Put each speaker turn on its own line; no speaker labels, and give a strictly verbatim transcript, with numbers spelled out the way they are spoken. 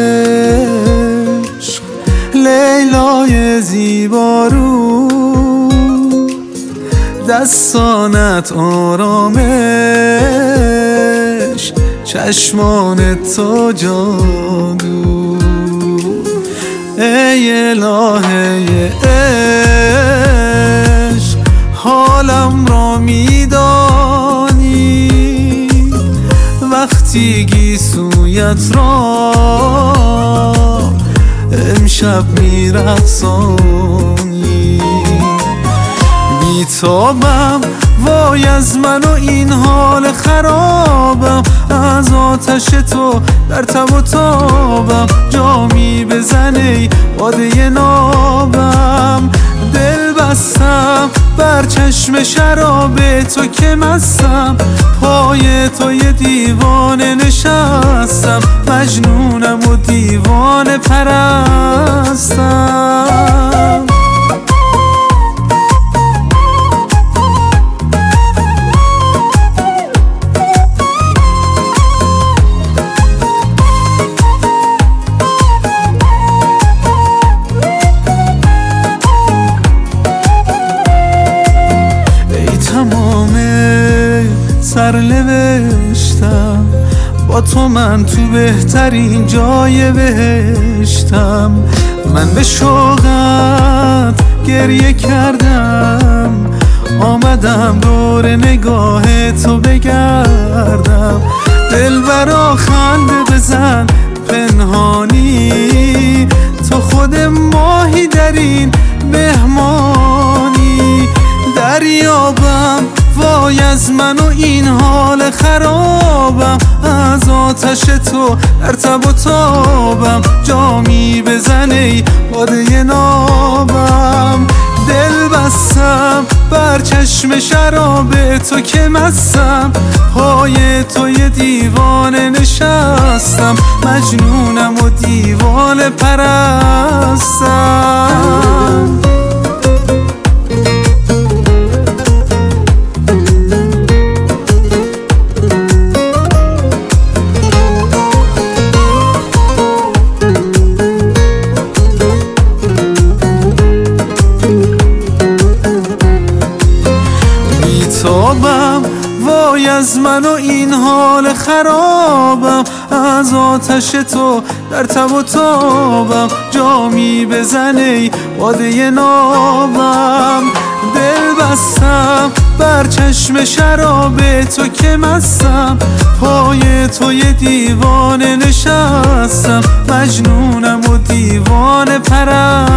عشق لیلای زیبارو، دستانت آرامش، چشمانت تو جادو. ای الهه عشق حالم را میدانی، وقتی گیسویت را امشب میرقصانی. بیتابم وای از من و این حال خرابم، از آتش تو در تب و تابم. جامی بزنی باده نابم، دل بستم بر چشم شراب تو که مستم. پای تو یه دیوانه نشستم، مجنونم و دیوانه پرستم. سرنوشتم با تو، من تو بهترین جای بهشتم. من به شوقت گریه کردم، آمدم دور نگاه تو بگردم. دلبرا خنده بزن پنهانی، تو خود ماهی در این مهمانی. دریابم وای از من و این حال خرابم، از آتش تو در تب و تابم. جامی بزنی باده نابم، دل بستم بر چشم شراب تو که مستم. پای تو یه دیوانه نشستم، مجنونم و دیوانه پرستم. بیتابم وای از من و این حال خرابم، از آتش تو در تب و تابم. جامی بزنی باده نابم، دل بستم بر چشم شراب تو که مستم. پای تو یه دیوانه نشستم، مجنونم و دیوانه پرستم.